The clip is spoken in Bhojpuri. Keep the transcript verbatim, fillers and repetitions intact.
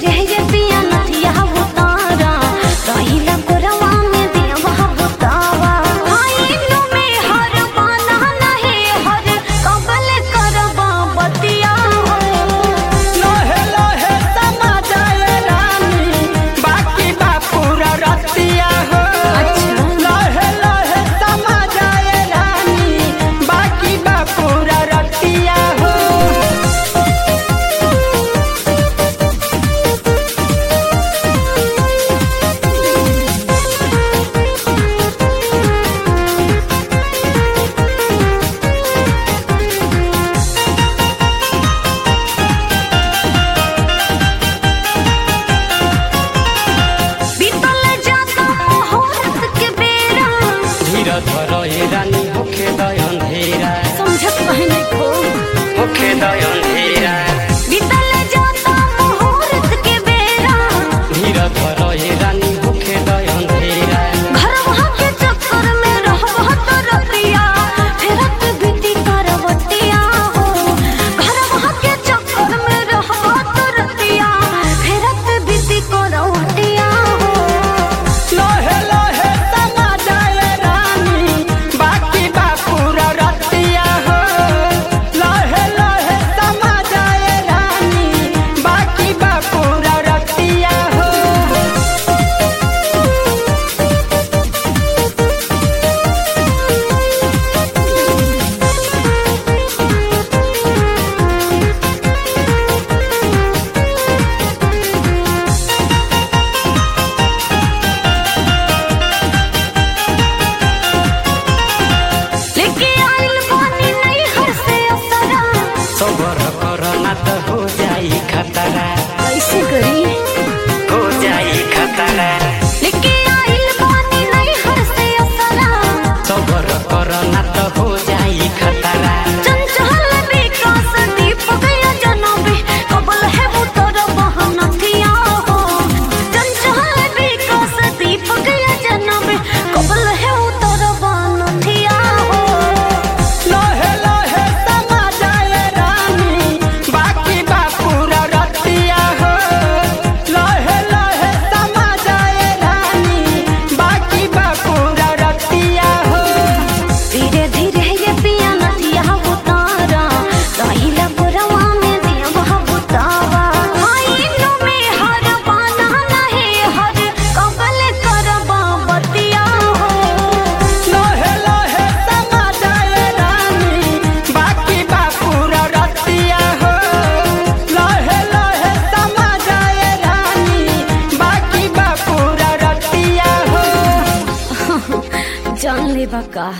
धीरे ये पिया नथिया उतारा रहिला कोरवा में दिया बुतावा आईनो में हर बाना नहीं हर कबल करबा बतिया लोहे लोहे समा जाए रानी बाकी बा पूरा रतिया हो। अच्छा लोहे लोहे समा जाए रानी बाकी बा पूरा रतिया हो। बीतल जाता मुहूर्त के बेरा धीरे धरो ए रानी होखे दय अंधेरा समझत कहने को होखे दय अंधेरा बीतल जाता मुहूर्त के बेरा धीरे धरो ए रानी होखे दय अंधेरा घर वहाँ के चक्कर में रहबा तो रतिया फेरत बीती करवतिया हो घर वहाँ के चक्कर में रहबा तो रतिया फेरत बीती करवतिया हो लोहे लोहे समा जाए रानी बाकी बा पूरा रतिया हो। लोहे लोहे समा जाए रानी बाकी बा पूरा रतिया हो। लेके आइल बानी नहीं हर से असरा सबर करो ना तो हो जाई खतरा कैसे करी हो जाई खतरा। लेके आइल बानी नहीं हर से असरा सबर करो ना तो हो जाई खतरा। चंचल विकास दीपक या जनबे कबल है वो तोर बहनथिया हो चंचल विकास दीपक या जनबे कबल है वो तोर बहनथिया हो लोहे लोहे समा जाए रानी बाकी बा पूरा रतिया हो। लोहे लोहे समा जाए रानी बाकी बा पूरा रतिया हो। धीरे धीरे ये पिया नथिया उतारा रहिला कोरवा में दिया बुतावा आईनो में हर बाना नहीं हर कबल करबा बतिया हो लोहे लोहे समा जाए रानी बाकी बा पूरा रतिया हो। लोहे लोहे समा जाए रानी बाकी बा पूरा रतिया हो। जान लेबा का।